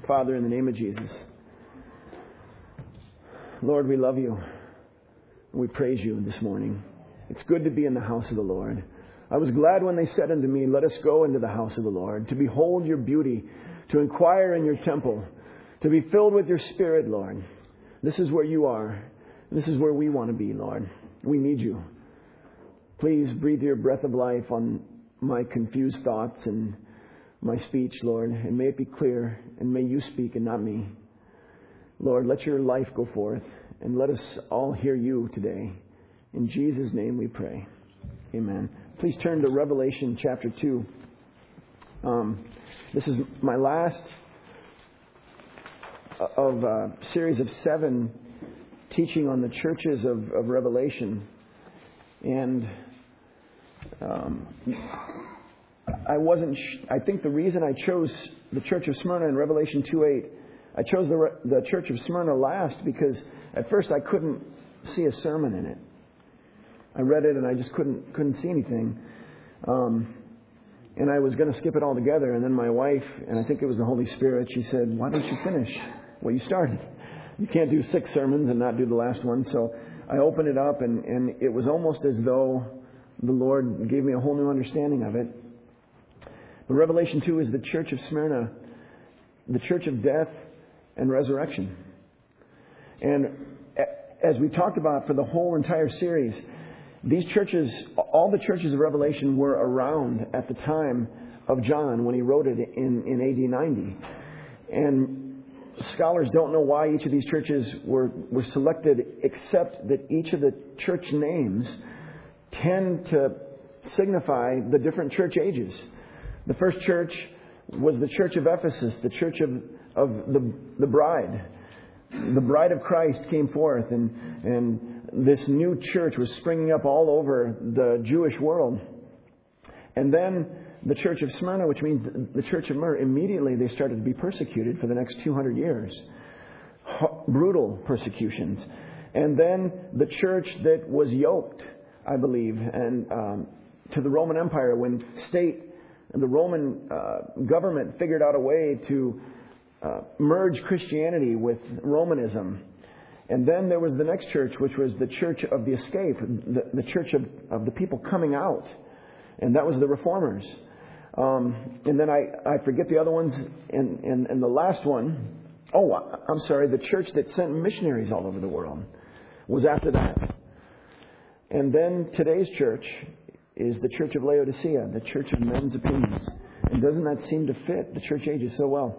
Father, in the name of Jesus, Lord, we love you. We praise you this morning. It's good to be in the house of the Lord. I was glad when they said unto me, let us go into the house of the Lord, to behold your beauty, to inquire in your temple, to be filled with your Spirit, Lord. This is where you are. This is where we want to be, Lord. We need you. Please breathe your breath of life on my confused thoughts and my speech, Lord, and may it be clear, and may you speak and not me. Lord, let your life go forth, and let us all hear you today. In Jesus' name we pray. Amen. Please turn to Revelation chapter 2. This is my last of a series of 7 teaching on the churches of Revelation. And I think the reason I chose the Church of Smyrna in Revelation 2:8, I chose the Church of Smyrna last because at first I couldn't see a sermon in it. I read it and I just couldn't see anything. And I was going to skip it altogether. And then my wife, and I think it was the Holy Spirit, she said, why don't you finish what you started? You can't do 6 sermons and not do the last one. So I opened it up and it was almost as though the Lord gave me a whole new understanding of it. But Revelation 2 is the Church of Smyrna, the church of death and resurrection. And as we talked about for the whole entire series, these churches, all the churches of Revelation were around at the time of John when he wrote it in AD 90. And scholars don't know why each of these churches were selected, except that each of the church names tend to signify the different church ages. The first church was the church of Ephesus, the church of the bride. The bride of Christ came forth, and this new church was springing up all over the Jewish world. And then the church of Smyrna, which means the church of Myrrh, immediately they started to be persecuted for the next 200 years. Brutal persecutions. And then the church that was yoked, I believe, and to the Roman Empire when the Roman government figured out a way to merge Christianity with Romanism. And then there was the next church, which was the church of the escape, the church of the people coming out. And that was the Reformers. And then I forget the other ones. And the last one, I'm sorry, the church that sent missionaries all over the world was after that. And then today's church is the church of Laodicea, the church of men's opinions. And doesn't that seem to fit the church ages so well?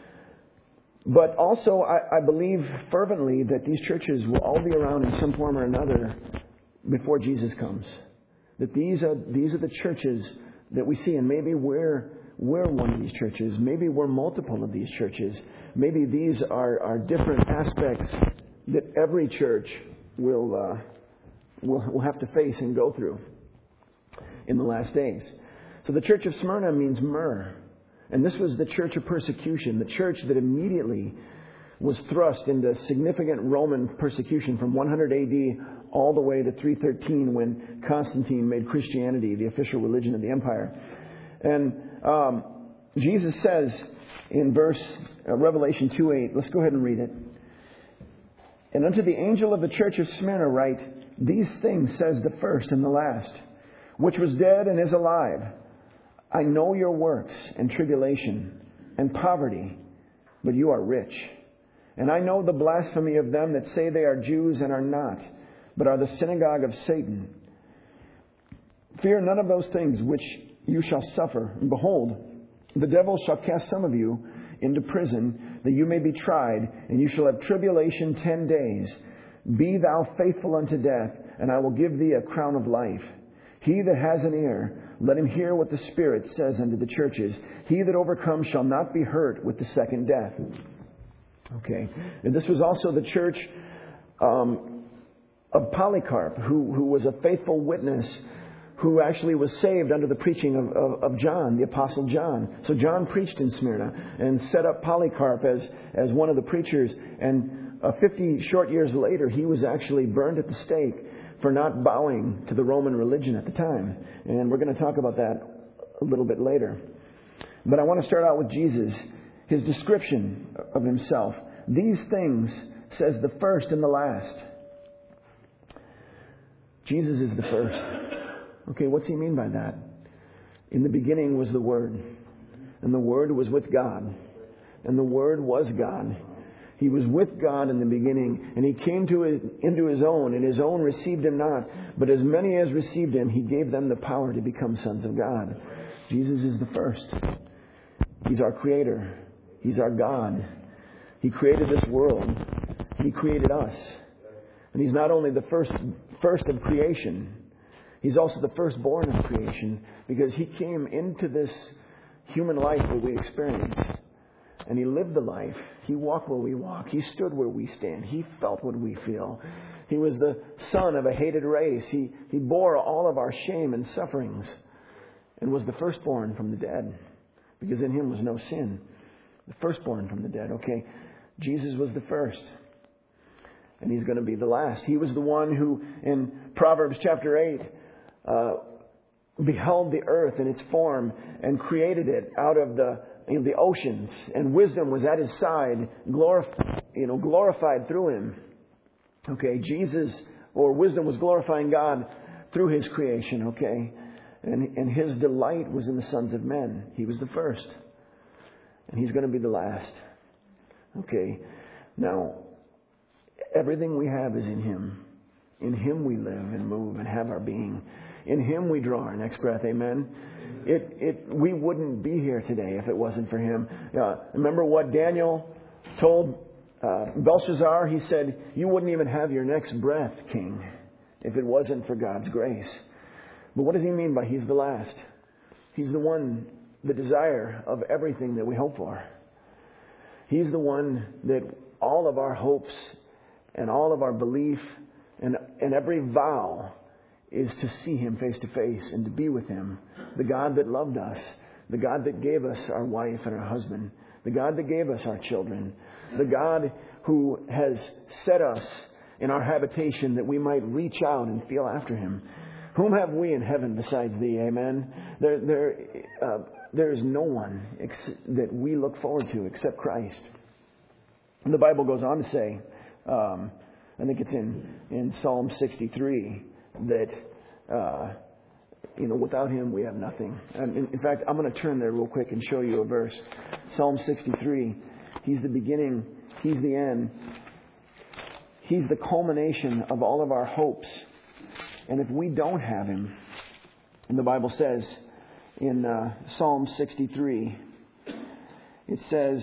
But also, I believe fervently that these churches will all be around in some form or another before Jesus comes. That these are the churches that we see, and maybe we're one of these churches. Maybe we're multiple of these churches. Maybe these are different aspects that every church will have to face and go through in the last days. So the church of Smyrna means myrrh. And this was the church of persecution, the church that immediately was thrust into significant Roman persecution from 100 AD all the way to 313 when Constantine made Christianity the official religion of the empire. And Jesus says in Revelation 2:8, let's go ahead and read it. And unto the angel of the church of Smyrna write, these things says the first and the last, which was dead and is alive. I know your works and tribulation and poverty, but you are rich. And I know the blasphemy of them that say they are Jews and are not, but are the synagogue of Satan. Fear none of those things which you shall suffer. And behold, the devil shall cast some of you into prison, that you may be tried, and you shall have tribulation 10 days. Be thou faithful unto death, and I will give thee a crown of life. He that has an ear, let him hear what the Spirit says unto the churches. He that overcomes shall not be hurt with the second death. Okay. And this was also the church of Polycarp, who was a faithful witness, who actually was saved under the preaching of John, the Apostle John. So John preached in Smyrna and set up Polycarp as one of the preachers. And 50 short years later, he was actually burned at the stake for not bowing to the Roman religion at the time. And we're going to talk about that a little bit later. But I want to start out with Jesus. His description of Himself. These things, says the first and the last. Jesus is the first. Okay, what's He mean by that? In the beginning was the Word, and the Word was with God, and the Word was God. He was with God in the beginning, and He came into His own, and His own received Him not. But as many as received Him, He gave them the power to become sons of God. Jesus is the first. He's our Creator. He's our God. He created this world. He created us. And He's not only the first of creation, He's also the firstborn of creation, because He came into this human life that we experience. And He lived the life. He walked where we walk. He stood where we stand. He felt what we feel. He was the son of a hated race. He bore all of our shame and sufferings, and was the firstborn from the dead, because in Him was no sin. The firstborn from the dead. Okay, Jesus was the first, and He's going to be the last. He was the one who, in Proverbs chapter 8, beheld the earth in its form and created it out of the oceans, and wisdom was at His side, glorified through Him. Okay, Jesus, or wisdom, was glorifying God through His creation. Okay, and His delight was in the sons of men. He was the first, and He's going to be the last. Okay, now everything we have is in Him. In Him we live and move and have our being. In Him we draw our next breath. Amen. We wouldn't be here today if it wasn't for Him. Remember what Daniel told Belshazzar? He said, "You wouldn't even have your next breath, King, if it wasn't for God's grace." But what does He mean by He's the last? He's the one, the desire of everything that we hope for. He's the one that all of our hopes and all of our belief and every vow is to see Him face to face and to be with Him. The God that loved us. The God that gave us our wife and our husband. The God that gave us our children. The God who has set us in our habitation that we might reach out and feel after Him. Whom have we in heaven besides Thee? Amen. There is no one that we look forward to except Christ. And the Bible goes on to say, I think it's in Psalm 63, that without Him we have nothing. And in fact, I'm going to turn there real quick and show you a verse. Psalm 63. He's the beginning. He's the end. He's the culmination of all of our hopes. And if we don't have Him, and the Bible says in Psalm 63, it says,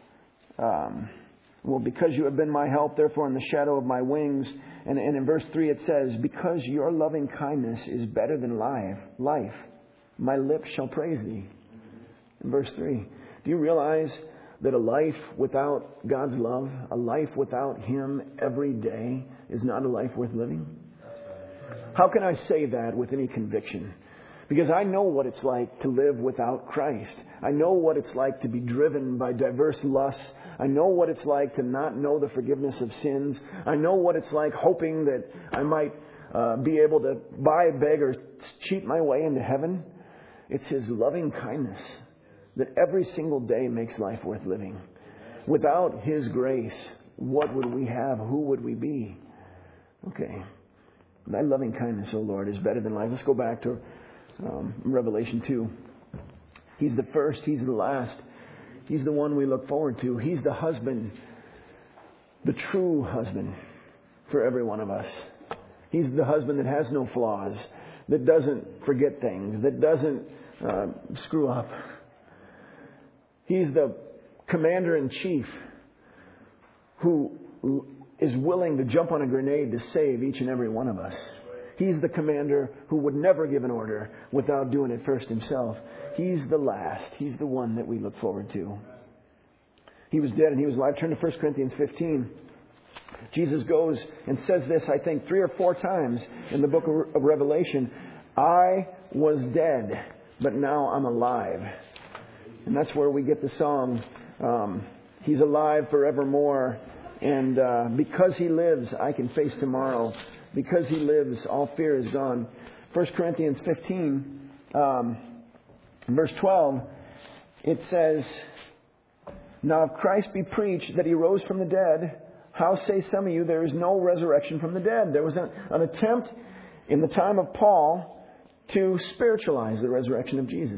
because You have been my help, therefore in the shadow of my wings. And in verse 3 it says, because Your loving kindness is better than life, my lips shall praise Thee. In verse 3, do you realize that a life without God's love, a life without Him every day, is not a life worth living? How can I say that with any conviction? Because I know what it's like to live without Christ. I know what it's like to be driven by diverse lusts. I know what it's like to not know the forgiveness of sins. I know what it's like hoping that I might be able to buy, beg, or cheat my way into heaven. It's His loving kindness that every single day makes life worth living. Without His grace, what would we have? Who would we be? Okay. Thy loving kindness, O Lord, is better than life. Let's go back to Revelation 2. He's the first. He's the last. He's the one we look forward to. He's the husband, the true husband for every one of us. He's the husband that has no flaws, that doesn't forget things, that doesn't screw up. He's the commander-in-chief who is willing to jump on a grenade to save each and every one of us. He's the commander who would never give an order without doing it first Himself. He's the last. He's the one that we look forward to. He was dead and He was alive. Turn to 1 Corinthians 15. Jesus goes and says this, I think, 3 or 4 times in the book of Revelation. I was dead, but now I'm alive. And that's where we get the song, He's alive forevermore. And because He lives, I can face tomorrow. Because He lives, all fear is gone. 1 Corinthians 15, verse 12, it says, Now if Christ be preached that he rose from the dead, how say some of you there is no resurrection from the dead? There was an attempt in the time of Paul to spiritualize the resurrection of Jesus.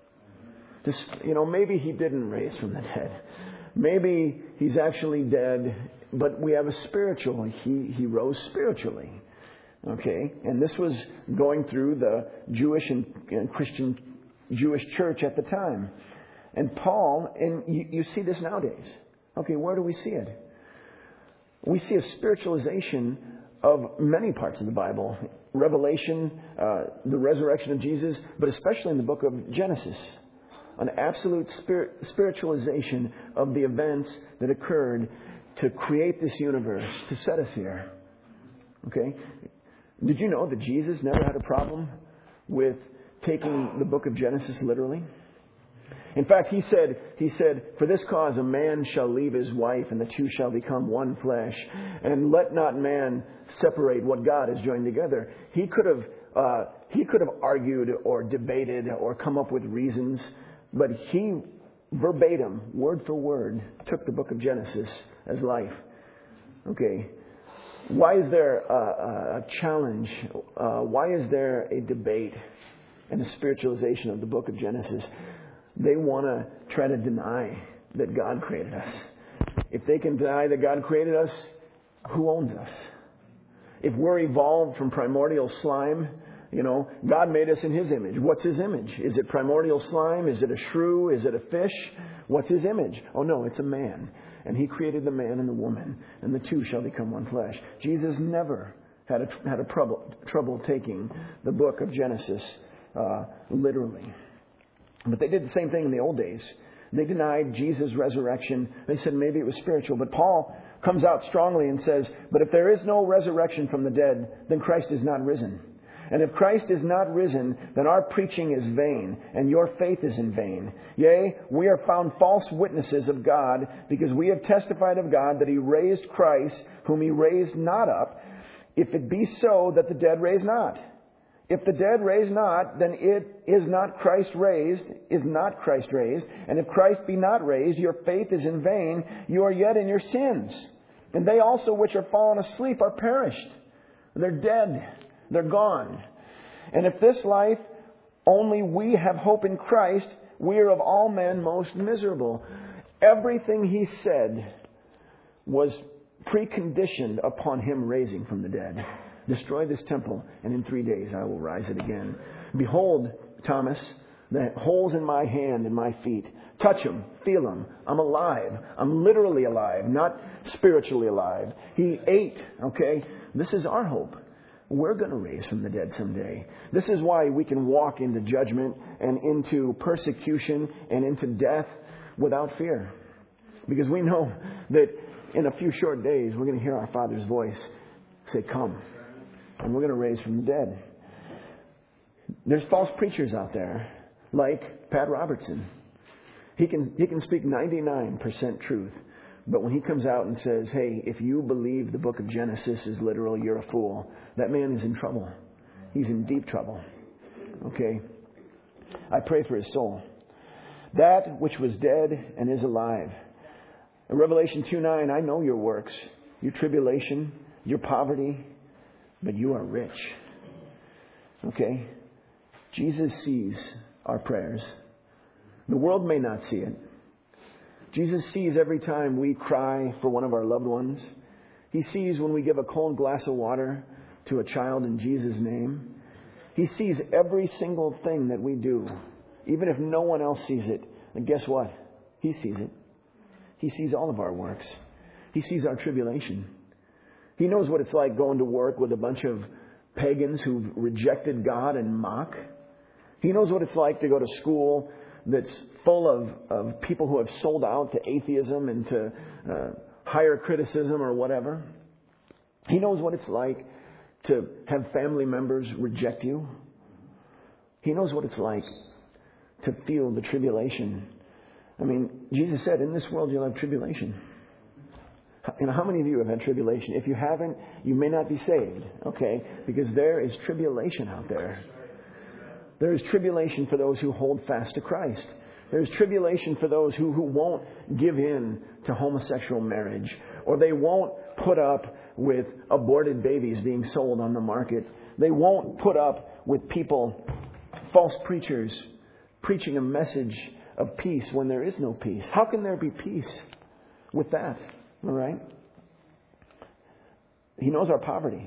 Maybe he didn't raise from the dead. Maybe he's actually dead, but we have a spiritual. He rose spiritually. Okay? And this was going through the Jewish and Christian Jewish church at the time. And Paul, and you see this nowadays. Okay, where do we see it? We see a spiritualization of many parts of the Bible. Revelation, the resurrection of Jesus, but especially in the book of Genesis. An absolute spiritualization of the events that occurred to create this universe, to set us here. Okay? Did you know that Jesus never had a problem with taking the book of Genesis literally? In fact, he said, for this cause a man shall leave his wife and the two shall become one flesh. And let not man separate what God has joined together. He could have argued or debated or come up with reasons, but he verbatim, word for word, took the book of Genesis as life. Okay. Why is there a challenge? Why is there a debate and a spiritualization of the book of Genesis? They want to try to deny that God created us. If they can deny that God created us, who owns us? If we're evolved from primordial slime, God made us in His image. What's His image? Is it primordial slime? Is it a shrew? Is it a fish? What's His image? Oh no, it's a man. And He created the man and the woman, and the two shall become one flesh. Jesus never had a trouble taking the book of Genesis literally. But they did the same thing in the old days. They denied Jesus' resurrection. They said maybe it was spiritual. But Paul comes out strongly and says, but if there is no resurrection from the dead, then Christ is not risen. And if Christ is not risen, then our preaching is vain, and your faith is in vain. Yea, we are found false witnesses of God, because we have testified of God that He raised Christ, whom He raised not up, if it be so that the dead raise not. If the dead raise not, then it is not Christ raised. And if Christ be not raised, your faith is in vain. You are yet in your sins. And they also which are fallen asleep are perished. They're dead. They're gone. And if this life only we have hope in Christ, we are of all men most miserable. Everything he said was preconditioned upon Him raising from the dead. Destroy this temple, and in 3 days I will rise it again. Behold, Thomas, the holes in my hand and my feet. Touch them, feel them. I'm alive. I'm literally alive, not spiritually alive. He ate, okay? This is our hope. We're going to raise from the dead someday. This is why we can walk into judgment and into persecution and into death without fear. Because we know that in a few short days we're going to hear our Father's voice say, come. And we're going to raise from the dead. There's false preachers out there, like Pat Robertson. He can speak 99% truth. But when he comes out and says, hey, if you believe the book of Genesis is literal, you're a fool. That man is in trouble. He's in deep trouble. Okay? I pray for his soul. That which was dead and is alive. In Revelation 2:9, I know your works, your tribulation, your poverty, but you are rich. Okay? Jesus sees our prayers. The world may not see it. Jesus sees every time we cry for one of our loved ones. He sees when we give a cold glass of water to a child in Jesus' name. He sees every single thing that we do. Even if no one else sees it. And guess what? He sees it. He sees all of our works. He sees our tribulation. He knows what it's like going to work with a bunch of pagans who've rejected God and mock. He knows what it's like to go to school that's full of people who have sold out to atheism and to higher criticism or whatever. He knows what it's like to have family members reject you. He knows what it's like to feel the tribulation. I mean, Jesus said, in this world you'll have tribulation. How many of you have had tribulation? If you haven't, you may not be saved, okay? Because there is tribulation out there. There is tribulation for those who hold fast to Christ. There's tribulation for those who won't give in to homosexual marriage, or they won't put up with aborted babies being sold on the market. They won't put up with people, false preachers, preaching a message of peace when there is no peace. How can there be peace with that? All right? He knows our poverty.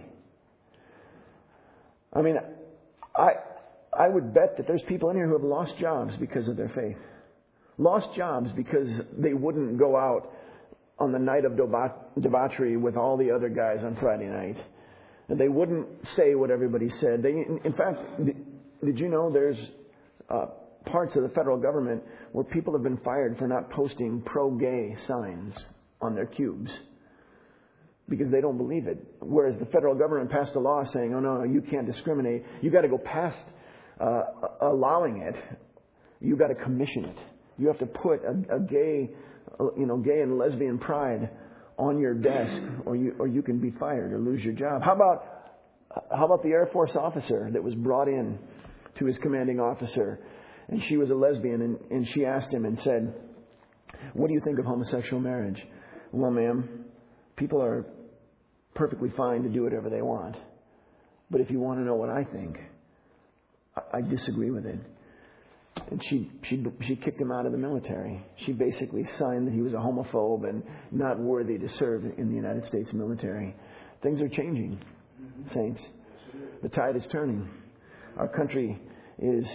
I mean, I would bet that there's people in here who have lost jobs because of their faith. Lost jobs because they wouldn't go out on the night of debauchery with all the other guys on Friday night. And they wouldn't say what everybody said. In fact, did you know there's parts of the federal government where people have been fired for not posting pro-gay signs on their cubes because they don't believe it. Whereas the federal government passed a law saying, oh, no, you can't discriminate. You got to go past allowing it. You got to commission it. You have to put a gay and lesbian pride on your desk, or you can be fired or lose your job. How about the Air Force officer that was brought in to his commanding officer, and she was a lesbian, and she asked him and said, "What do you think of homosexual marriage?" "Well, ma'am, people are perfectly fine to do whatever they want, but if you want to know what I think, I disagree with it." And she kicked him out of the military. She basically signed that he was a homophobe and not worthy to serve in the United States military. Things are changing, saints. The tide is turning. Our country is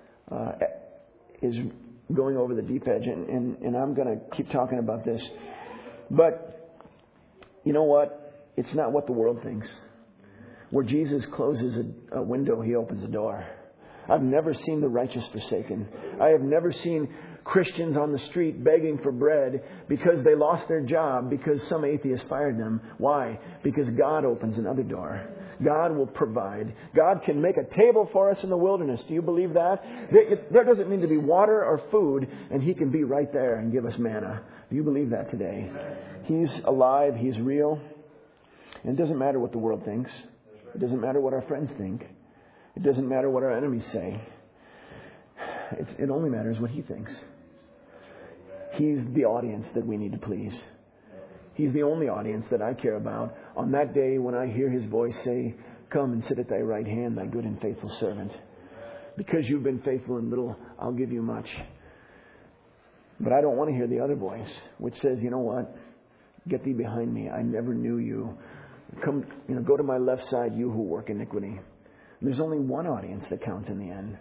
going over the deep edge, and I'm going to keep talking about this. But you know what? It's not what the world thinks. Where Jesus closes a window, He opens a door. I've never seen the righteous forsaken. I have never seen Christians on the street begging for bread because they lost their job because some atheist fired them. Why? Because God opens another door. God will provide. God can make a table for us in the wilderness. Do you believe that? There doesn't mean to be water or food, and He can be right there and give us manna. Do you believe that today? He's alive. He's real. And it doesn't matter what the world thinks. It doesn't matter what our friends think. It doesn't matter what our enemies say. It only matters what He thinks. He's the audience that we need to please. He's the only audience that I care about. On that day when I hear His voice say, "Come and sit at thy right hand, thy good and faithful servant. Because you've been faithful in little, I'll give you much." But I don't want to hear the other voice, which says, "You know what? Get thee behind me. I never knew you. Come, go to my left side, you who work iniquity." There's only one audience that counts in the end.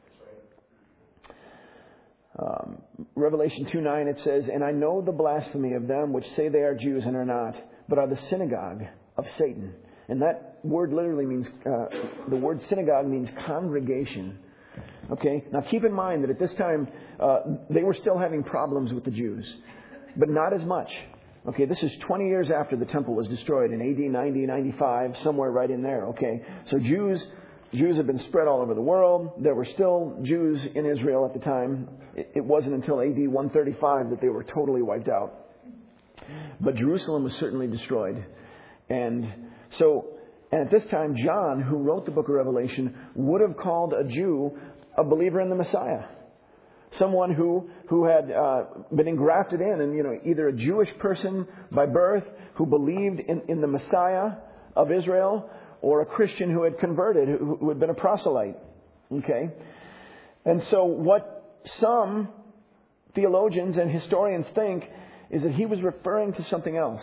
Revelation 2:9, it says, "And I know the blasphemy of them which say they are Jews and are not, but are the synagogue of Satan." And that word literally means, the word synagogue means congregation. Okay? Now keep in mind that at this time, they were still having problems with the Jews, but not as much. Okay, this is 20 years after the temple was destroyed in AD 90, 95, somewhere right in there. Okay, so Jews have been spread all over the world. There were still Jews in Israel at the time. It wasn't until AD 135 that they were totally wiped out. But Jerusalem was certainly destroyed. And at this time, John, who wrote the book of Revelation, would have called a Jew a believer in the Messiah. Someone who had been engrafted in, and either a Jewish person by birth who believed in the Messiah of Israel, or a Christian who had converted, who had been a proselyte. Okay? And so what some theologians and historians think is that he was referring to something else.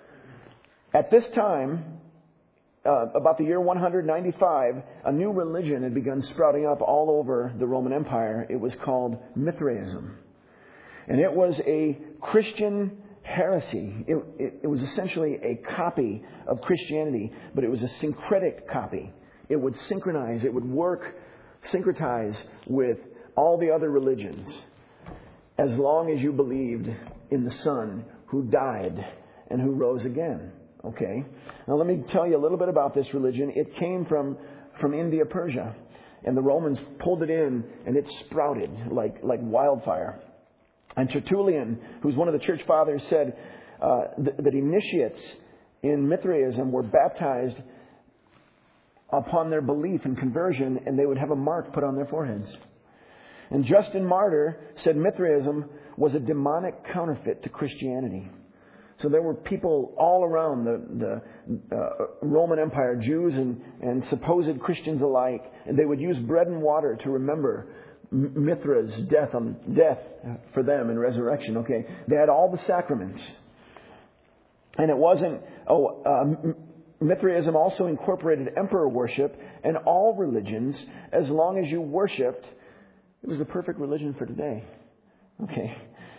At this time, about the year 195, a new religion had begun sprouting up all over the Roman Empire. It was called Mithraism. And it was a Christian heresy. It was essentially a copy of Christianity, but it was a syncretic copy. It would synchronize, it would syncretize with all the other religions as long as you believed in the Son who died and who rose again. Okay? Now let me tell you a little bit about this religion. It came from India, Persia. And the Romans pulled it in and it sprouted like wildfire. And Tertullian, who's one of the church fathers, said that initiates in Mithraism were baptized upon their belief and conversion, and they would have a mark put on their foreheads. And Justin Martyr said Mithraism was a demonic counterfeit to Christianity. So there were people all around the Roman Empire, Jews and supposed Christians alike, and they would use bread and water to remember Mithra's death for them and resurrection. Okay, they had all the sacraments, and it wasn't. Mithraism also incorporated emperor worship and all religions. As long as you worshipped, it was the perfect religion for today. Okay.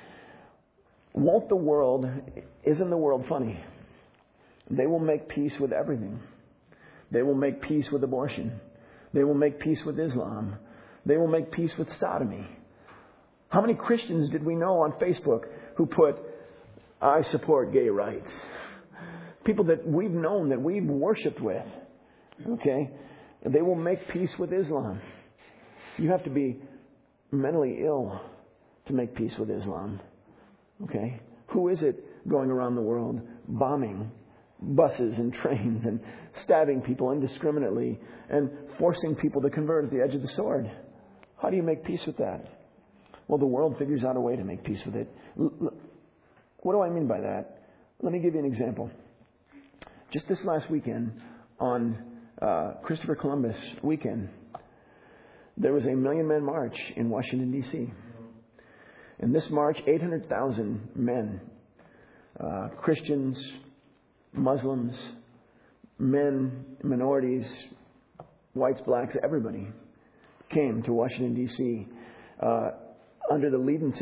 Isn't the world funny? They will make peace with everything. They will make peace with abortion. They will make peace with Islam. They will make peace with sodomy. How many Christians did we know on Facebook who put, "I support gay rights"? People that we've known, that we've worshipped with. Okay? They will make peace with Islam. You have to be mentally ill to make peace with Islam. Okay? Who is it going around the world bombing buses and trains and stabbing people indiscriminately and forcing people to convert at the edge of the sword? How do you make peace with that? Well, the world figures out a way to make peace with it. What do I mean by that? Let me give you an example. Just this last weekend, on Christopher Columbus weekend, there was a Million Man March in Washington, D.C. In this march, 800,000 men, Christians, Muslims, men, minorities, whites, blacks, everybody came to Washington, D.C. Under the guidance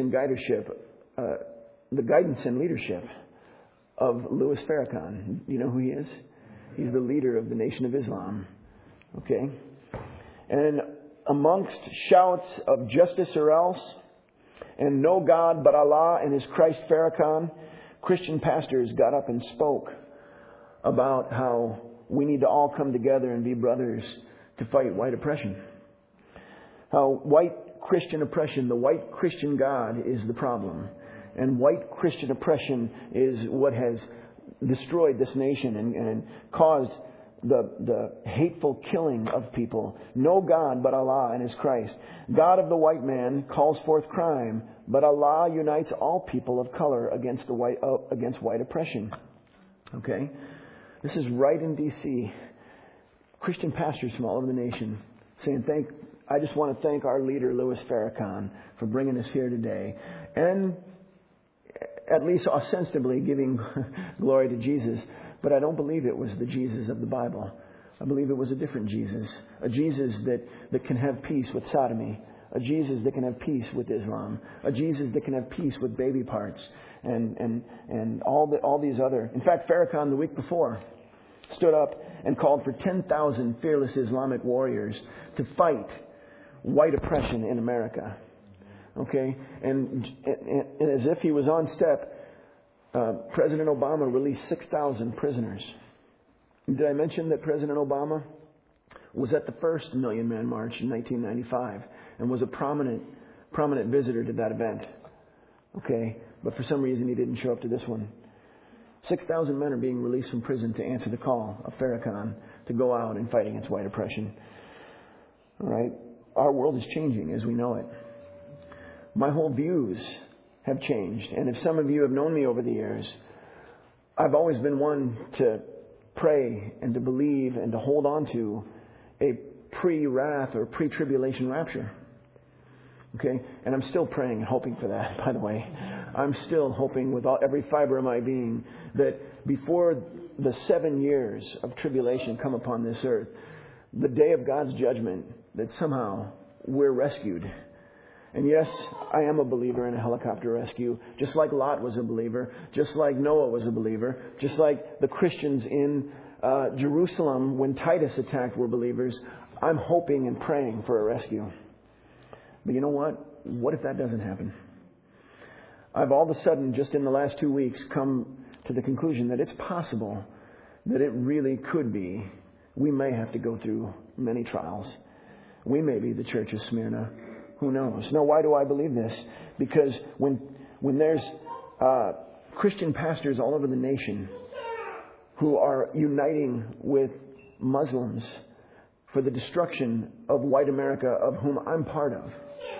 and leadership of Louis Farrakhan. Do you know who he is? He's the leader of the Nation of Islam. Okay? And amongst shouts of justice or else, and no God but Allah and His Christ Farrakhan, Christian pastors got up and spoke about how we need to all come together and be brothers to fight white oppression. How white Christian oppression, the white Christian God is the problem. And white Christian oppression is what has destroyed this nation and caused the hateful killing of people. No God but Allah and His Christ. God of the white man calls forth crime, but Allah unites all people of color against white oppression. Okay? This is right in D.C. Christian pastors from all over the nation saying, I just want to thank our leader, Louis Farrakhan, for bringing us here today. And at least ostensibly giving glory to Jesus. But I don't believe it was the Jesus of the Bible. I believe it was a different Jesus. A Jesus that can have peace with sodomy. A Jesus that can have peace with Islam. A Jesus that can have peace with baby parts. And all these other... In fact, Farrakhan the week before stood up and called for 10,000 fearless Islamic warriors to fight white oppression in America. Okay? And as if he was on step, President Obama released 6,000 prisoners. Did I mention that President Obama was at the first Million Man March in 1995 and was a prominent visitor to that event? Okay? But for some reason he didn't show up to this one. 6,000 men are being released from prison to answer the call of Farrakhan to go out and fight against white oppression. All right? Our world is changing as we know it. My whole views have changed. And if some of you have known me over the years, I've always been one to pray and to believe and to hold on to a pre-wrath or pre-tribulation rapture. Okay? And I'm still praying and hoping for that, by the way. I'm still hoping with every fiber of my being that before the 7 years of tribulation come upon this earth, the day of God's judgment, that somehow we're rescued. And yes, I am a believer in a helicopter rescue, just like Lot was a believer, just like Noah was a believer, just like the Christians in Jerusalem when Titus attacked were believers. I'm hoping and praying for a rescue. But you know what? What if that doesn't happen? I've all of a sudden, just in the last 2 weeks, come to the conclusion that it's possible that it really could be. We may have to go through many trials. We may be the church of Smyrna. Who knows? Now, why do I believe this? Because when there's Christian pastors all over the nation who are uniting with Muslims for the destruction of white America, of whom I'm part of,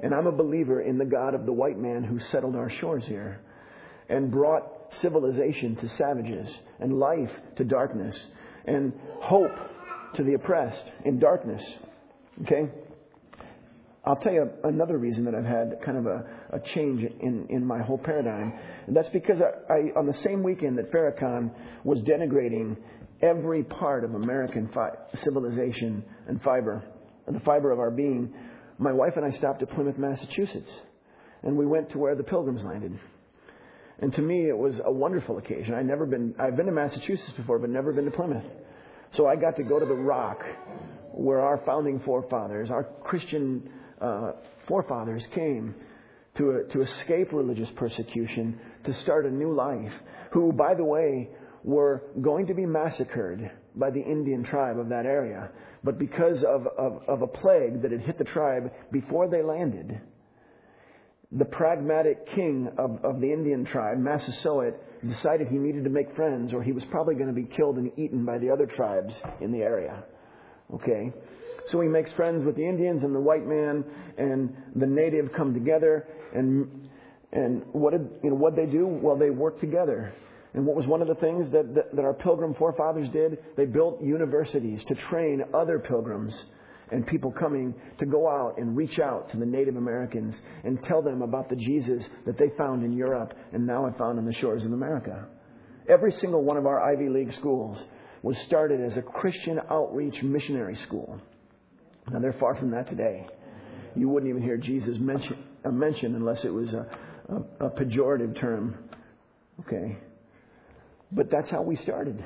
And I'm a believer in the God of the white man who settled our shores here and brought civilization to savages and life to darkness and hope to the oppressed in darkness. Okay? I'll tell you another reason that I've had kind of a change in my whole paradigm. And that's because I on the same weekend that Farrakhan was denigrating every part of American civilization and the fiber of our being, my wife and I stopped at Plymouth, Massachusetts. And we went to where the Pilgrims landed. And to me, it was a wonderful occasion. I've been to Massachusetts before, but never been to Plymouth. So I got to go to the rock where our founding forefathers, our Christian forefathers came to escape religious persecution, to start a new life, who, by the way, were going to be massacred by the Indian tribe of that area. But because of a plague that had hit the tribe before they landed, the pragmatic king of the Indian tribe, Massasoit, decided he needed to make friends or he was probably going to be killed and eaten by the other tribes in the area. Okay? So he makes friends with the Indians and the white man, and the native come together. And what they do? Well, they work together. And what was one of the things that our Pilgrim forefathers did? They built universities to train other pilgrims and people coming to go out and reach out to the Native Americans and tell them about the Jesus that they found in Europe and now had found on the shores of America. Every single one of our Ivy League schools was started as a Christian outreach missionary school. Now, they're far from that today. You wouldn't even hear Jesus mentioned unless it was a pejorative term. Okay? But that's how we started.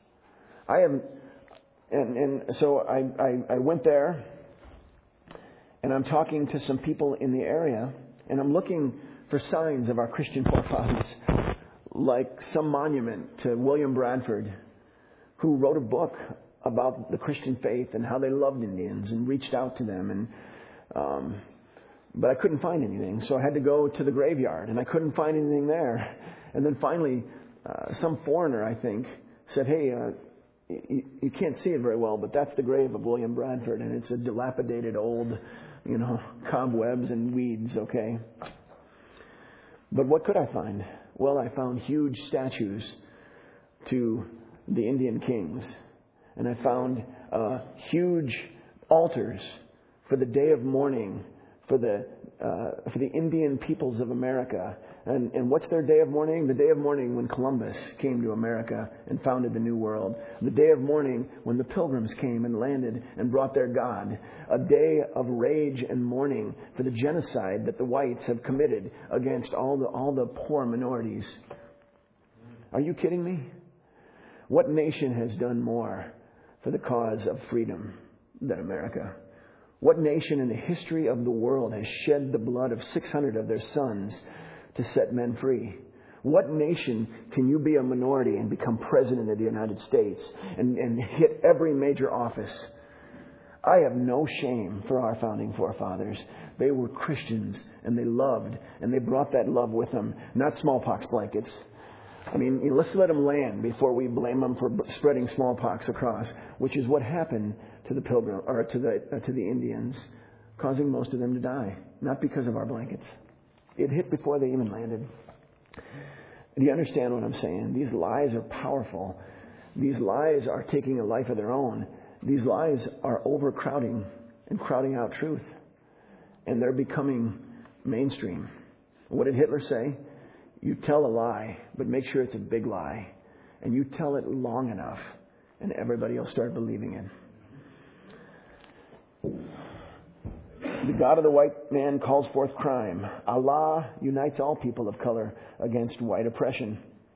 So I went there, and I'm talking to some people in the area, and I'm looking for signs of our Christian forefathers, like some monument to William Bradford, who wrote a book about the Christian faith and how they loved Indians and reached out to them. But I couldn't find anything, so I had to go to the graveyard, and I couldn't find anything there. And then finally, some foreigner, I think, said, "Hey, you can't see it very well, but that's the grave of William Bradford, and it's a dilapidated old, cobwebs and weeds, okay?" But what could I find? Well, I found huge statues to the Indian kings, and I found huge altars for the day of mourning for the Indian peoples of America. And what's their day of mourning? The day of mourning when Columbus came to America and founded the New World. The day of mourning when the Pilgrims came and landed and brought their God. A day of rage and mourning for the genocide that the whites have committed against all the poor minorities. Are you kidding me? What nation has done more for the cause of freedom than America? What nation in the history of the world has shed the blood of 600 of their sons to set men free? What nation can you be a minority and become president of the United States and hit every major office? I have no shame for our founding forefathers. They were Christians and they loved, and they brought that love with them, not smallpox blankets. I mean, let's let them land before we blame them for spreading smallpox across, which is what happened to the Pilgrim or to the Indians, causing most of them to die, not because of our blankets. It hit before they even landed. Do you understand what I'm saying? These lies are powerful. These lies are taking a life of their own. These lies are overcrowding and crowding out truth, and they're becoming mainstream. What did Hitler say? You tell a lie, but make sure it's a big lie. And you tell it long enough, and everybody will start believing it. The God of the white man calls forth crime. Allah unites all people of color against white oppression.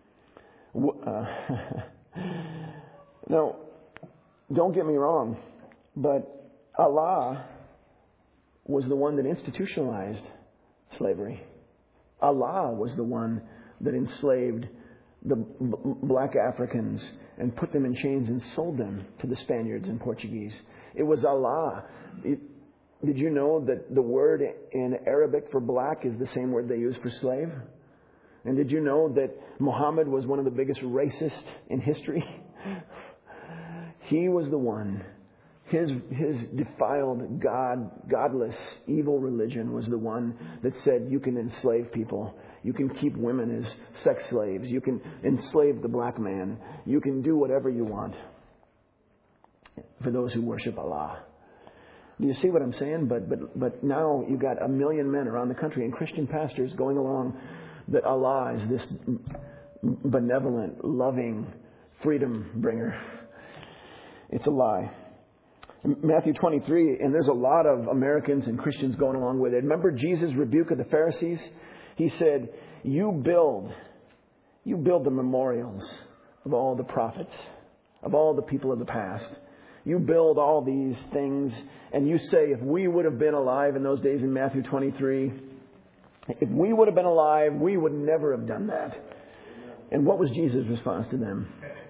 Now, don't get me wrong, but Allah was the one that institutionalized slavery. Allah was the one that enslaved the black Africans and put them in chains and sold them to the Spaniards and Portuguese. It was Allah. Did you know that the word in Arabic for black is the same word they use for slave? And did you know that Muhammad was one of the biggest racists in history? He was the one His defiled, godless, evil religion was the one that said you can enslave people. You can keep women as sex slaves. You can enslave the black man. You can do whatever you want for those who worship Allah. Do you see what I'm saying? But now you've got 1 million men around the country and Christian pastors going along that Allah is this benevolent, loving freedom bringer. It's a lie. Matthew 23, and there's a lot of Americans and Christians going along with it. Remember Jesus' rebuke of the Pharisees? He said, you build the memorials of all the prophets, of all the people of the past. You build all these things, and you say, if we would have been alive in those days in Matthew 23, if we would have been alive, we would never have done that. And what was Jesus' response to them?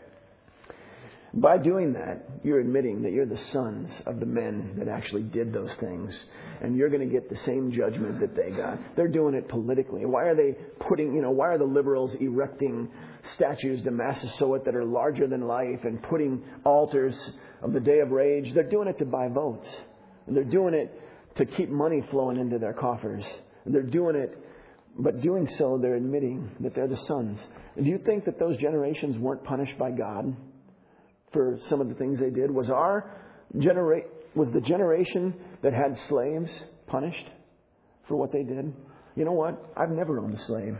By doing that, you're admitting that you're the sons of the men that actually did those things. And you're going to get the same judgment that they got. They're doing it politically. Why are they why are the liberals erecting statues to Massasoit that are larger than life and putting altars of the Day of Rage? They're doing it to buy votes. And they're doing it to keep money flowing into their coffers. And they're doing it, but doing so, they're admitting that they're the sons. And do you think that those generations weren't punished by God for some of the things they did? Was the generation that had slaves punished for what they did? You know what? I've never owned a slave.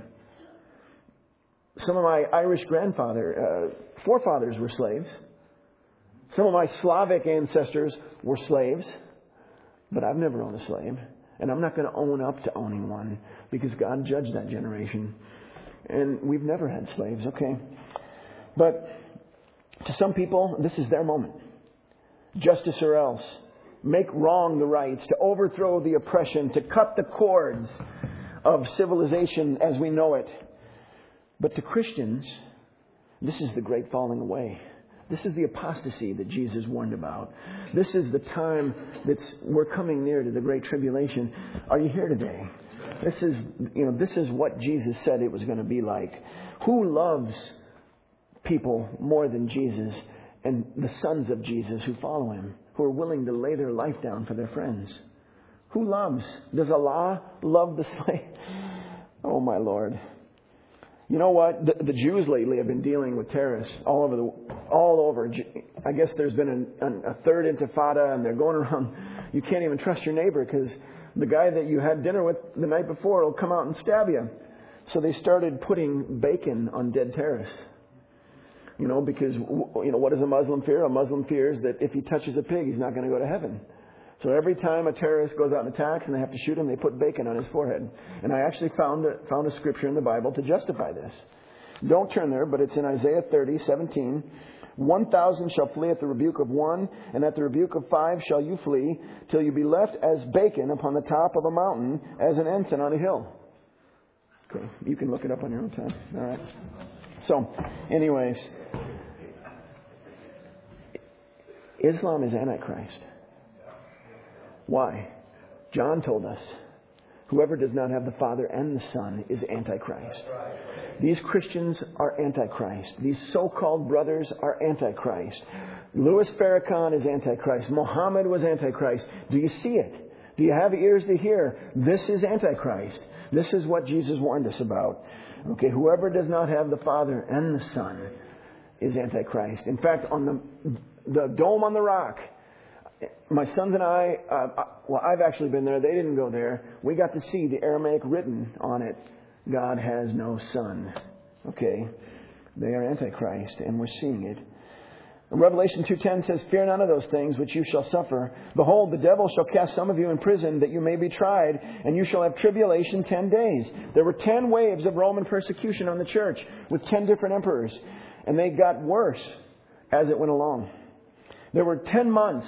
Some of my Irish forefathers were slaves. Some of my Slavic ancestors were slaves. But I've never owned a slave. And I'm not going to own up to owning one because God judged that generation. And we've never had slaves, okay? But to some people, this is their moment. Justice or else. Make wrong the rights. To overthrow the oppression. To cut the cords of civilization as we know it. But to Christians, this is the great falling away. This is the apostasy that Jesus warned about. This is the time we're coming near to the great tribulation. Are you here today? This is what Jesus said it was going to be like. Who loves people more than Jesus and the sons of Jesus who follow Him, who are willing to lay their life down for their friends? Who loves? Does Allah love the slave? Oh my Lord. You know what? The Jews lately have been dealing with terrorists all over. I guess there's been a third intifada, and they're going around. You can't even trust your neighbor because the guy that you had dinner with the night before will come out and stab you. So they started putting bacon on dead terrorists. Because what does a Muslim fear? A Muslim fears that if he touches a pig, he's not going to go to heaven. So every time a terrorist goes out and attacks and they have to shoot him, they put bacon on his forehead. And I actually found a scripture in the Bible to justify this. Don't turn there, but it's in Isaiah 30:17. 1,000 shall flee at the rebuke of one, and at the rebuke of 5 shall you flee, till you be left as bacon upon the top of a mountain, as an ensign on a hill. Okay, you can look it up on your own time. All right. So, anyways, Islam is Antichrist. Why? John told us, whoever does not have the Father and the Son is Antichrist. These Christians are Antichrist. These so-called brothers are Antichrist. Louis Farrakhan is Antichrist. Muhammad was Antichrist. Do you see it? Do you have ears to hear? This is Antichrist. This is what Jesus warned us about. Okay, whoever does not have the Father and the Son is Antichrist. In fact, on the Dome on the Rock, my sons and I've actually been there. They didn't go there. We got to see the Aramaic written on it. God has no son. Okay. They are Antichrist, and we're seeing it. And Revelation 2:10 says, fear none of those things which you shall suffer. Behold, the devil shall cast some of you in prison, that you may be tried, and you shall have tribulation 10 days. There were 10 waves of Roman persecution on the church, with 10 different emperors. And they got worse as it went along. There were 10 months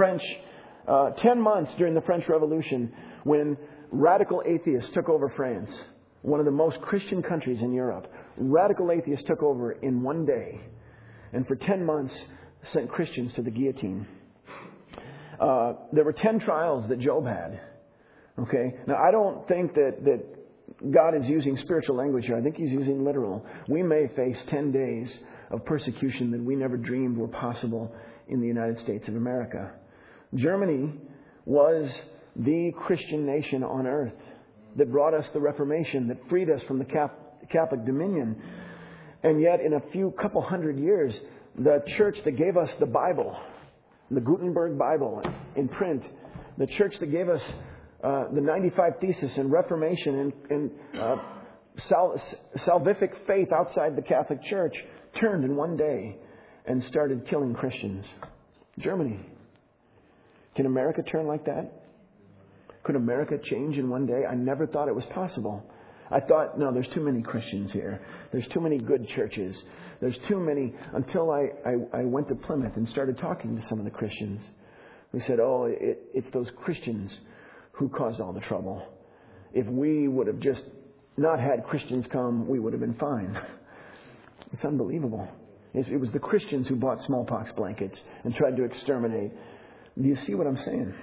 during the French Revolution when radical atheists took over France, one of the most Christian countries in Europe. Radical atheists took over in one day, and for 10 months sent Christians to the guillotine. There were 10 trials that Job had. Okay, now I don't think that God is using spiritual language here. I think He's using literal. We may face 10 days of persecution that we never dreamed were possible in the United States of America. Germany was the Christian nation on earth that brought us the Reformation, that freed us from the Catholic dominion. And yet in a couple hundred years, the church that gave us the Bible, the Gutenberg Bible in print, the church that gave us the 95 Thesis and Reformation and salvific faith outside the Catholic Church, turned in one day and started killing Christians. Germany. Can America turn like that? Could America change in one day? I never thought it was possible. I thought, no, there's too many Christians here. There's too many good churches. There's too many, until I went to Plymouth and started talking to some of the Christians. We said, it's those Christians who caused all the trouble. If we would have just not had Christians come, we would have been fine. It's unbelievable. It was the Christians who bought smallpox blankets and tried to exterminate. Do you see what I'm saying?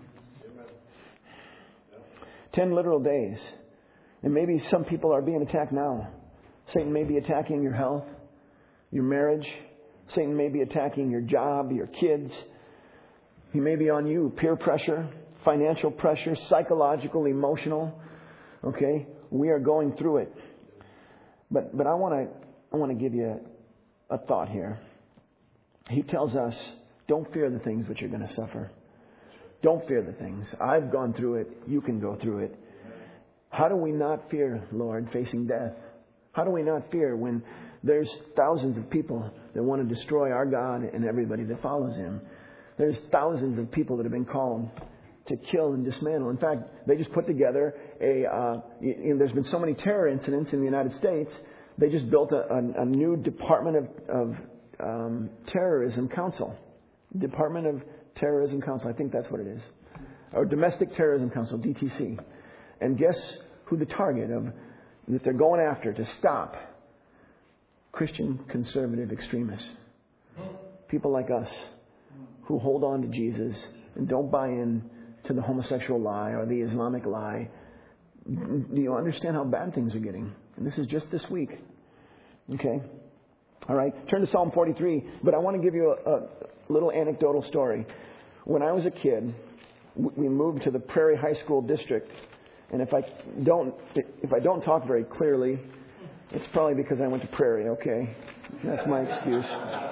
10 literal days. And maybe some people are being attacked now. Satan may be attacking your health, your marriage. Satan may be attacking your job, your kids. He may be on you. Peer pressure, financial pressure, psychological, emotional. Okay? We are going through it. But I want to give you a thought here. He tells us, don't fear the things which you're going to suffer. Don't fear the things. I've gone through it. You can go through it. How do we not fear, Lord, facing death? How do we not fear when there's thousands of people that want to destroy our God and everybody that follows Him? There's thousands of people that have been called to kill and dismantle. In fact, they just put together there's been so many terror incidents in the United States, they just built a new Department of Terrorism Council. Department of Terrorism Council. I think that's what it is. Or Domestic Terrorism Council, DTC. And guess who the target of that they're going after to stop? Christian conservative extremists. People like us who hold on to Jesus and don't buy in to the homosexual lie or the Islamic lie. Do you understand how bad things are getting? And this is just this week. Okay? All right. Turn to Psalm 43. But I want to give you a little anecdotal story. When I was a kid, we moved to the Prairie High School district. And if I don't talk very clearly, it's probably because I went to Prairie, okay? That's my excuse.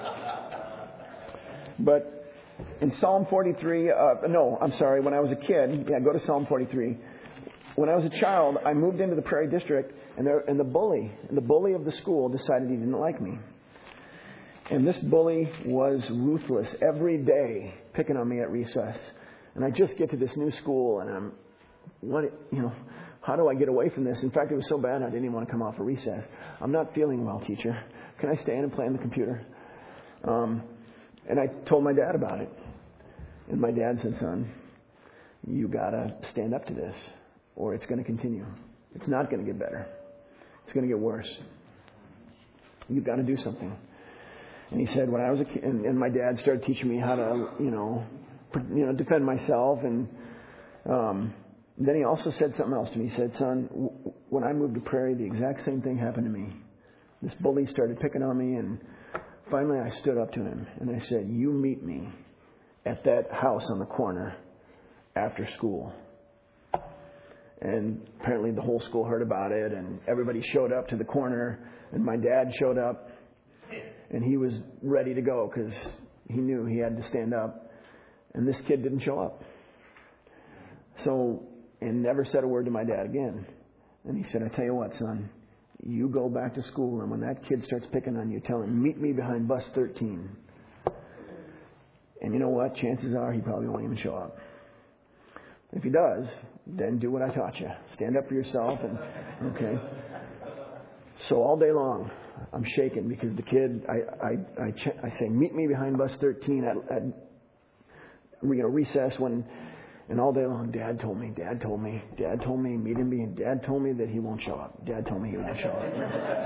But in Psalm 43, when I was a kid, go to Psalm 43. When I was a child, I moved into the Prairie district, and the bully of the school decided he didn't like me. And this bully was ruthless every day, picking on me at recess. And I just get to this new school, and how do I get away from this? In fact, it was so bad I didn't even want to come off of recess. I'm not feeling well, teacher. Can I stand and play on the computer? And I told my dad about it. And my dad said, son, you got to stand up to this, or it's going to continue. It's not going to get better. It's going to get worse. You've got to do something. And he said, when I was a kid, and my dad started teaching me how to, defend myself. And then he also said something else to me. He said, son, when I moved to Prairie, the exact same thing happened to me. This bully started picking on me, and finally I stood up to him. And I said, you meet me at that house on the corner after school. And apparently the whole school heard about it, and everybody showed up to the corner, and my dad showed up, and he was ready to go because he knew he had to stand up. And this kid didn't show up. And never said a word to my dad again. And he said, I tell you what, son, you go back to school, and when that kid starts picking on you, tell him, meet me behind bus 13. And you know what? Chances are he probably won't even show up. If he does, then do what I taught you. Stand up for yourself. Okay. So all day long, I'm shaking because the kid, I say, meet me behind bus 13 at recess and all day long, Dad told me, meet him behind. Dad told me that he won't show up. Dad told me he won't show up.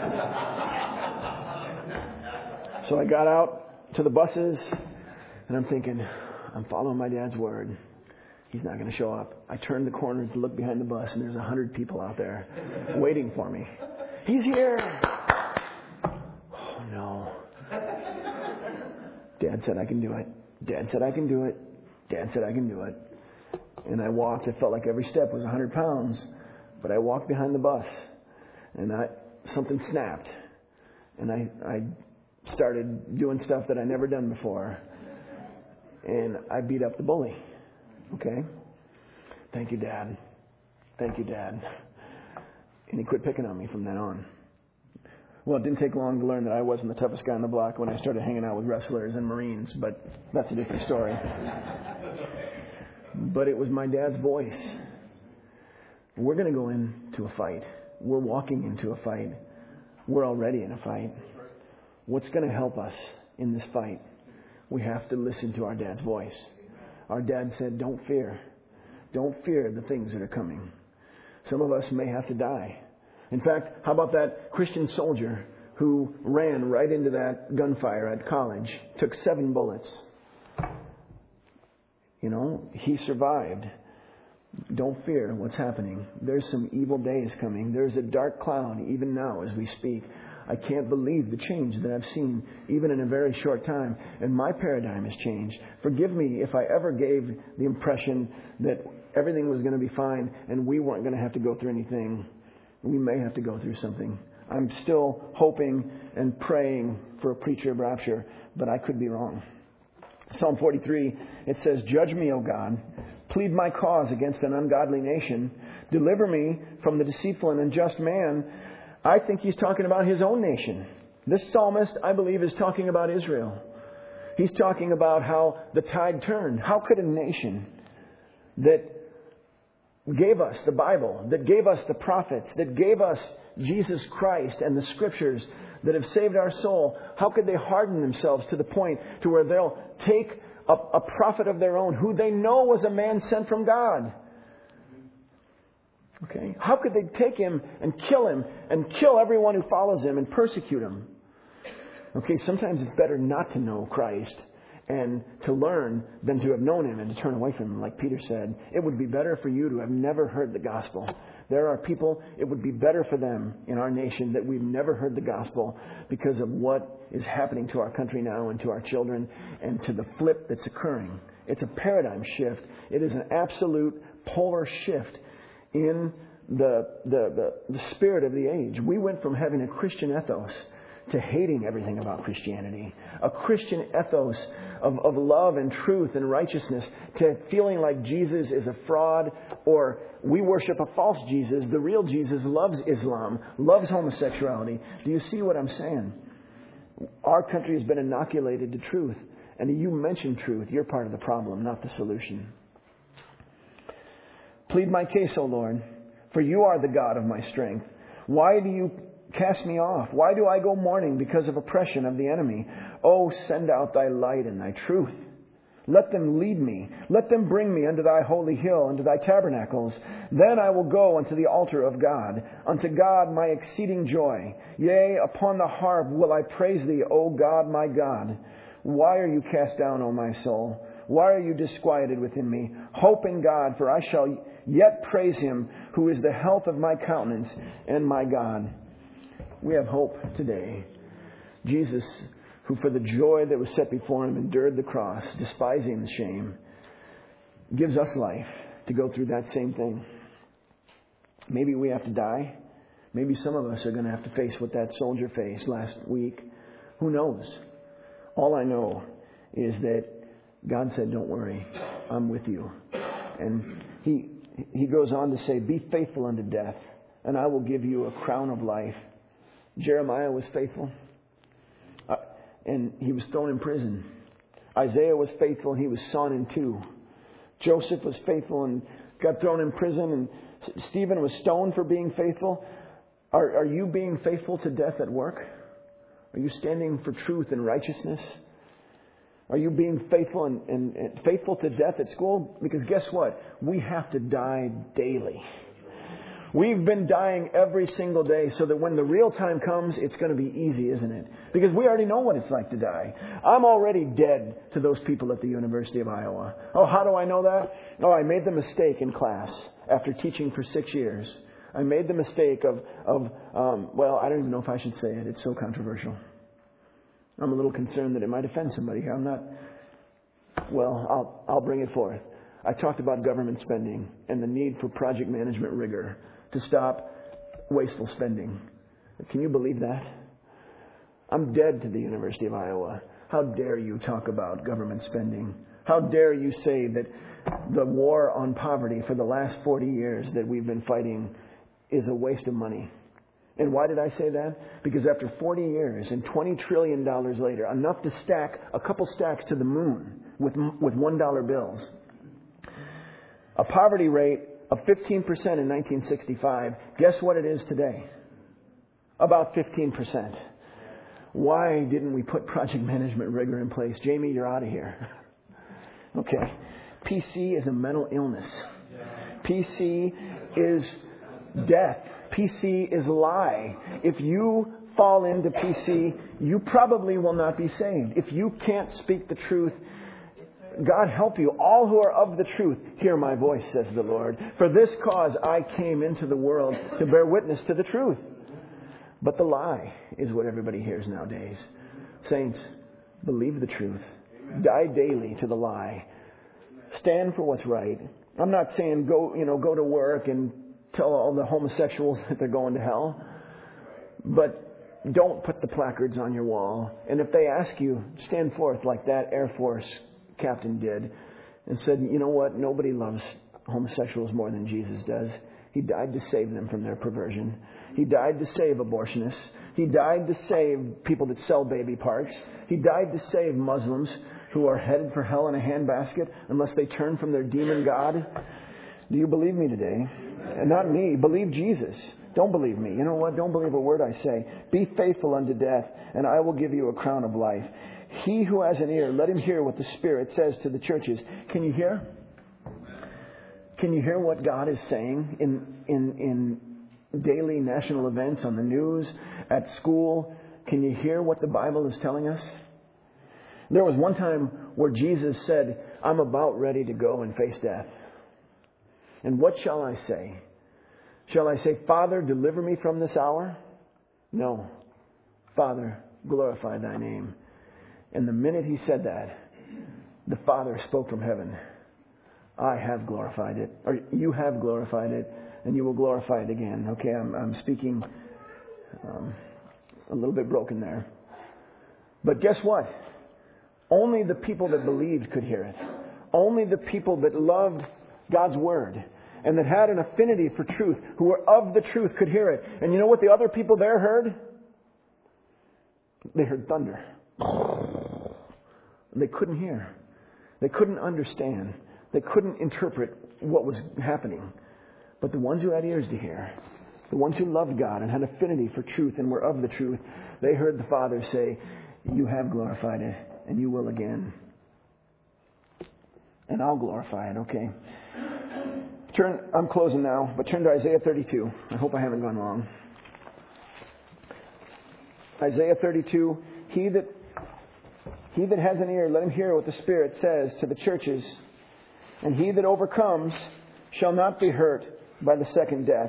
So I got out to the buses, and I'm thinking, I'm following my dad's word. He's not going to show up. I turned the corner to look behind the bus, and there's 100 people out there waiting for me. He's here. Oh, no. Dad said I can do it. Dad said I can do it. Dad said I can do it. And I walked. It felt like every step was 100 pounds. But I walked behind the bus. And something snapped. And I started doing stuff that I never done before. And I beat up the bully. Okay? Thank you, Dad. Thank you, Dad. And he quit picking on me from then on. Well, it didn't take long to learn that I wasn't the toughest guy on the block when I started hanging out with wrestlers and Marines, but that's a different story. But it was my dad's voice. We're going to go into a fight. We're walking into a fight. We're already in a fight. What's going to help us in this fight? We have to listen to our dad's voice. Our dad said, don't fear. Don't fear the things that are coming. Some of us may have to die. In fact, how about that Christian soldier who ran right into that gunfire at college, took 7 bullets. You know, he survived. Don't fear what's happening. There's some evil days coming. There's a dark cloud even now as we speak. I can't believe the change that I've seen even in a very short time. And my paradigm has changed. Forgive me if I ever gave the impression that everything was going to be fine and we weren't going to have to go through anything. We may have to go through something. I'm still hoping and praying for a preacher rapture, but I could be wrong. Psalm 43, it says, "Judge me, O God. Plead my cause against an ungodly nation. Deliver me from the deceitful and unjust man." I think he's talking about his own nation. This psalmist, I believe, is talking about Israel. He's talking about how the tide turned. How could a nation that gave us the Bible, that gave us the prophets, that gave us Jesus Christ and the Scriptures that have saved our soul, how could they harden themselves to the point to where they'll take a prophet of their own who they know was a man sent from God? Okay, how could they take him and kill everyone who follows him and persecute him? Okay, sometimes it's better not to know Christ and to learn than to have known him and to turn away from him. Like Peter said, it would be better for you to have never heard the gospel. There are people, it would be better for them in our nation that we've never heard the gospel because of what is happening to our country now and to our children and to the flip that's occurring. It's a paradigm shift. It is an absolute polar shift in the spirit of the age. We went from having a Christian ethos to hating everything about Christianity. A Christian ethos of love and truth and righteousness to feeling like Jesus is a fraud or we worship a false Jesus. The real Jesus loves Islam, loves homosexuality. Do you see what I'm saying? Our country has been inoculated to truth. And you mention truth. You're part of the problem, not the solution. Plead my case, O Lord, for you are the God of my strength. Why do you cast me off? Why do I go mourning because of oppression of the enemy? Oh, send out thy light and thy truth. Let them lead me. Let them bring me unto thy holy hill, unto thy tabernacles. Then I will go unto the altar of God, unto God my exceeding joy. Yea, upon the harp will I praise thee, O God, my God. Why are you cast down, O my soul? Why are you disquieted within me? Hope in God, for I shall yet praise him, who is the health of my countenance and my God. We have hope today. Jesus, who for the joy that was set before him endured the cross, despising the shame, gives us life to go through that same thing. Maybe we have to die. Maybe some of us are going to have to face what that soldier faced last week. Who knows? All I know is that God said, don't worry, I'm with you. And he goes on to say, be faithful unto death, and I will give you a crown of life. Jeremiah was faithful, and he was thrown in prison. Isaiah was faithful, and he was sawn in two. Joseph was faithful and got thrown in prison, and Stephen was stoned for being faithful. Are you being faithful to death at work? Are you standing for truth and righteousness? Are you being faithful and faithful to death at school? Because guess what? We have to die daily. We've been dying every single day so that when the real time comes, it's going to be easy, isn't it? Because we already know what it's like to die. I'm already dead to those people at the University of Iowa. Oh, how do I know that? Oh, I made the mistake in class after teaching for 6 years. I made the mistake well, I don't even know if I should say it. It's so controversial. I'm a little concerned that it might offend somebody here. Well, I'll bring it forth. I talked about government spending and the need for project management rigor to stop wasteful spending. Can you believe that? I'm dead to the University of Iowa. How dare you talk about government spending? How dare you say that the war on poverty for the last 40 years that we've been fighting is a waste of money? And why did I say that? Because after 40 years and $20 trillion later, enough to stack a couple stacks to the moon with $1 bills, a poverty rate of 15% in 1965, guess what it is today? About 15%. Why didn't we put project management rigor in place? Jamie, you're out of here. Okay. PC is a mental illness. PC is death. PC is lie. If you fall into PC, you probably will not be saved. If you can't speak the truth, God help you. All who are of the truth, hear my voice, says the Lord. For this cause I came into the world to bear witness to the truth. But the lie is what everybody hears nowadays. Saints, believe the truth. Die daily to the lie. Stand for what's right. I'm not saying go to work and tell all the homosexuals that they're going to hell. But don't put the placards on your wall. And if they ask you, stand forth like that Air Force captain did and said, you know what? Nobody loves homosexuals more than Jesus does. He died to save them from their perversion. He died to save abortionists. He died to save people that sell baby parts. He died to save Muslims who are headed for hell in a handbasket unless they turn from their demon god. Do you believe me today? And not me. Believe Jesus. Don't believe me. You know what? Don't believe a word I say. Be faithful unto death, and I will give you a crown of life. He who has an ear, let him hear what the Spirit says to the churches. Can you hear? Can you hear what God is saying in daily national events, on the news, at school? Can you hear what the Bible is telling us? There was one time where Jesus said, I'm about ready to go and face death. And what shall I say? Shall I say, Father, deliver me from this hour? No. Father, glorify thy name. And the minute he said that, the Father spoke from heaven. I have glorified it. Or you have glorified it, and you will glorify it again. Okay, I'm speaking a little bit broken there. But guess what? Only the people that believed could hear it. Only the people that loved God's Word and that had an affinity for truth, who were of the truth, could hear it. And you know what the other people there heard? They heard thunder. They couldn't hear. They couldn't understand. They couldn't interpret what was happening. But the ones who had ears to hear, the ones who loved God and had affinity for truth and were of the truth, they heard the Father say, you have glorified it, and you will again. And I'll glorify it, okay? I'm closing now, but turn to Isaiah 32. I hope I haven't gone long. Isaiah 32, He that has an ear, let him hear what the Spirit says to the churches. And he that overcomes shall not be hurt by the second death.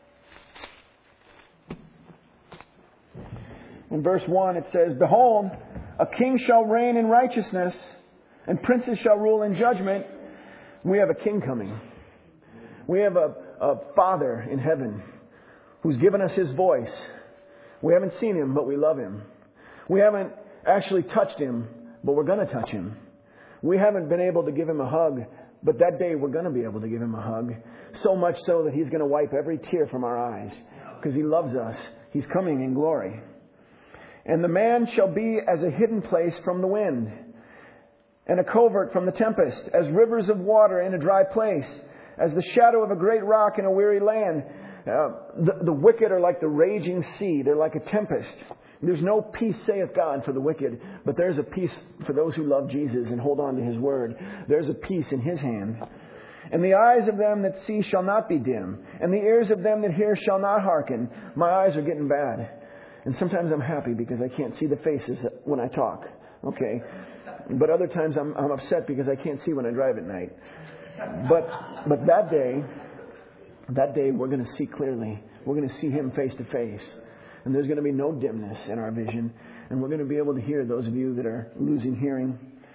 In verse 1 it says, Behold, a king shall reign in righteousness, and princes shall rule in judgment. We have a king coming. We have a Father in heaven who's given us His voice. We haven't seen Him, but we love Him. We haven't actually touched Him, but we're going to touch Him. We haven't been able to give Him a hug, but that day we're going to be able to give Him a hug. So much so that He's going to wipe every tear from our eyes because He loves us. He's coming in glory. And the man shall be as a hidden place from the wind, and a covert from the tempest, as rivers of water in a dry place, as the shadow of a great rock in a weary land. The wicked are like the raging sea. They're like a tempest. There's no peace, saith God, for the wicked, but there's a peace for those who love Jesus and hold on to His word. There's a peace in His hand. And the eyes of them that see shall not be dim, and the ears of them that hear shall not hearken. My eyes are getting bad. And sometimes I'm happy because I can't see the faces when I talk. Okay? But other times I'm upset because I can't see when I drive at night. But that day we're going to see clearly. We're going to see Him face to face. And there's going to be no dimness in our vision. And we're going to be able to hear those of you that are losing hearing.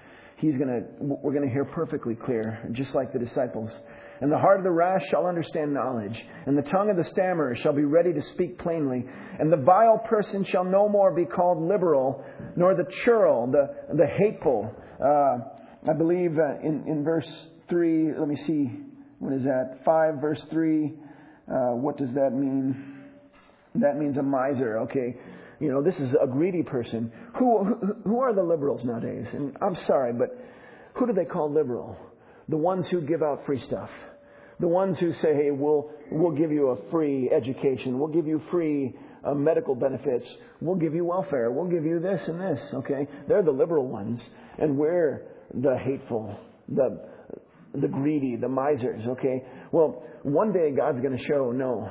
we're going to hear perfectly clear, just like the disciples. And the heart of the rash shall understand knowledge, and the tongue of the stammerer shall be ready to speak plainly. And the vile person shall no more be called liberal, nor the churl, the hateful. I believe in verse 3, let me see, what is that? 5 verse 3, what does that mean? That means a miser, okay. This is a greedy person. Who are the liberals nowadays? And I'm sorry, but who do they call liberal? The ones who give out free stuff. The ones who say, hey, we'll give you a free education. We'll give you free medical benefits. We'll give you welfare. We'll give you this and this, okay? They're the liberal ones. And we're the hateful, the greedy, the misers, okay? Well, one day God's going to show, no,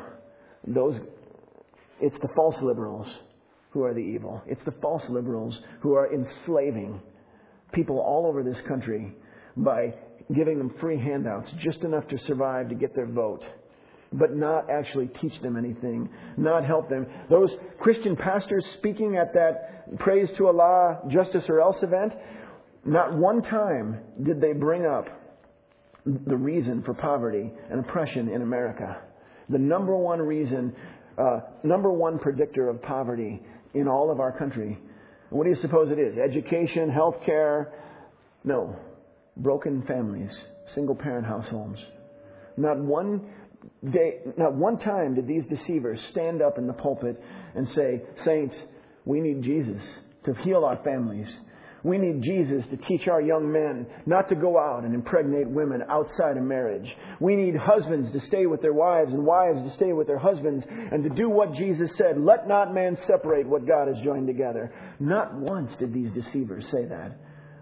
it's the false liberals who are the evil. It's the false liberals who are enslaving people all over this country by giving them free handouts, just enough to survive to get their vote, but not actually teach them anything, not help them. Those Christian pastors speaking at that Praise to Allah, Justice or Else event, not one time did they bring up the reason for poverty and oppression in America. The number one reason, number one predictor of poverty in all of our country. What do you suppose it is? Education, health care? No. Broken families, single parent households. Not one time did these deceivers stand up in the pulpit and say, saints, we need Jesus to heal our families. We need Jesus to teach our young men not to go out and impregnate women outside of marriage. We need husbands to stay with their wives and wives to stay with their husbands and to do what Jesus said, let not man separate what God has joined together. Not once did these deceivers say that.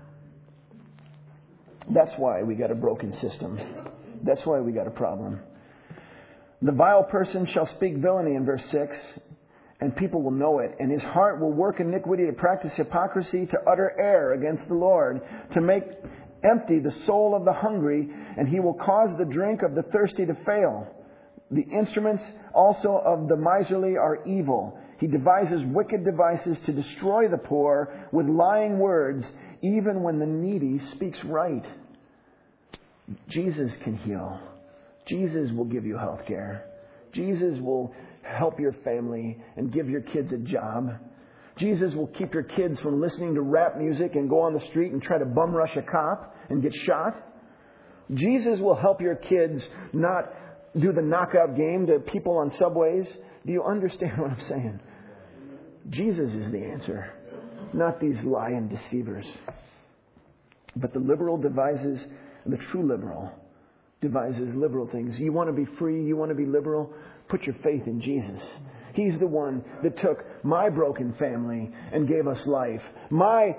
That's why we got a broken system. That's why we got a problem. The vile person shall speak villainy in verse 6, and people will know it. And his heart will work iniquity, to practice hypocrisy, to utter error against the Lord, to make empty the soul of the hungry, and he will cause the drink of the thirsty to fail. The instruments also of the miserly are evil. He devises wicked devices to destroy the poor with lying words, even when the needy speaks right. Jesus can heal. Jesus will give you health care. Jesus will help your family and give your kids a job. Jesus will keep your kids from listening to rap music and go on the street and try to bum rush a cop and get shot. Jesus will help your kids not do the knockout game to people on subways. Do you understand what I'm saying? Jesus is the answer, not these lying deceivers. But the liberal devises, the true liberal devises liberal things. You want to be free, you want to be liberal, put your faith in Jesus. He's the one that took my broken family and gave us life. My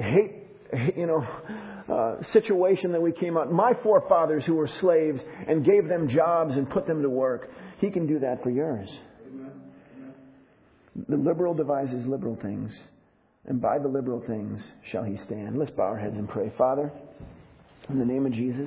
situation that we came out, my forefathers who were slaves and gave them jobs and put them to work. He can do that for yours. The liberal devises liberal things, and by the liberal things shall he stand. Let's bow our heads and pray. Father, in the name of Jesus,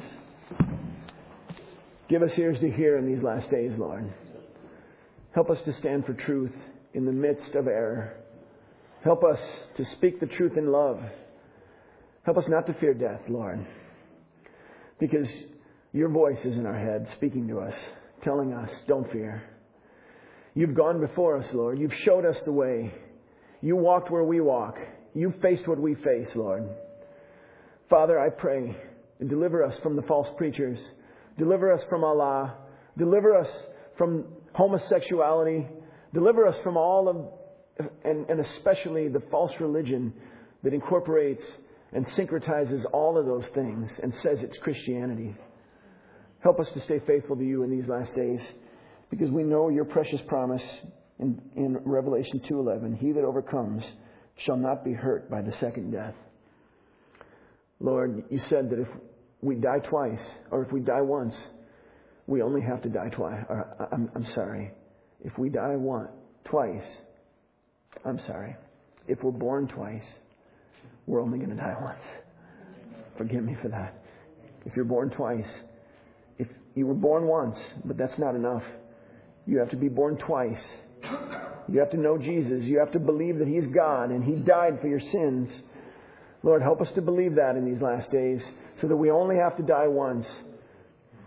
give us ears to hear in these last days, Lord. Help us to stand for truth in the midst of error. Help us to speak the truth in love. Help us not to fear death, Lord, because your voice is in our head speaking to us, telling us, don't fear. You've gone before us, Lord. You've showed us the way. You walked where we walk. You faced what we face, Lord. Father, I pray, deliver us from the false preachers. Deliver us from Allah. Deliver us from homosexuality. Deliver us from all of, and especially the false religion that incorporates and syncretizes all of those things and says it's Christianity. Help us to stay faithful to you in these last days, because we know your precious promise in Revelation 2:11, he that overcomes shall not be hurt by the second death. Lord, you said that if we die twice, or if we die once, we only have to die twice. I'm sorry. If we die twice, I'm sorry. If we're born twice, we're only going to die once. Forgive me for that. If you're born twice, if you were born once, but that's not enough. You have to be born twice. You have to know Jesus. You have to believe that He's God and He died for your sins. Lord, help us to believe that in these last days so that we only have to die once.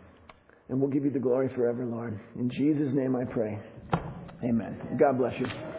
And we'll give you the glory forever, Lord. In Jesus' name I pray. Amen. God bless you.